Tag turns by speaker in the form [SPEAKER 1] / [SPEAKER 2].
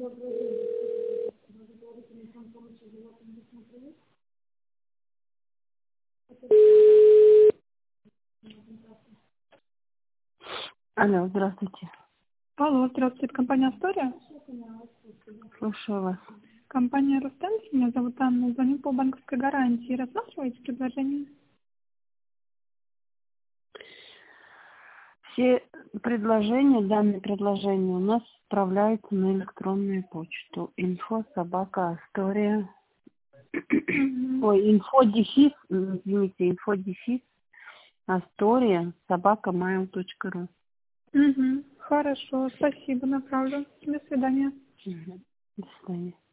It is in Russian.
[SPEAKER 1] Алло, здравствуйте.
[SPEAKER 2] Алло, здравствуйте, это компания «Астория».
[SPEAKER 1] Слушаю вас.
[SPEAKER 2] Компания «Рустем», меня зовут Анна, звоню по банковской гарантии. Рассматриваете предложение?
[SPEAKER 1] Все предложения, данные предложения у нас отправляются на электронную почту. Info@astoria. Ой, инфодефис, извините, инфодефис astoria@mail.ru.
[SPEAKER 2] Угу. Хорошо, спасибо, направлю. До свидания.
[SPEAKER 1] До свидания.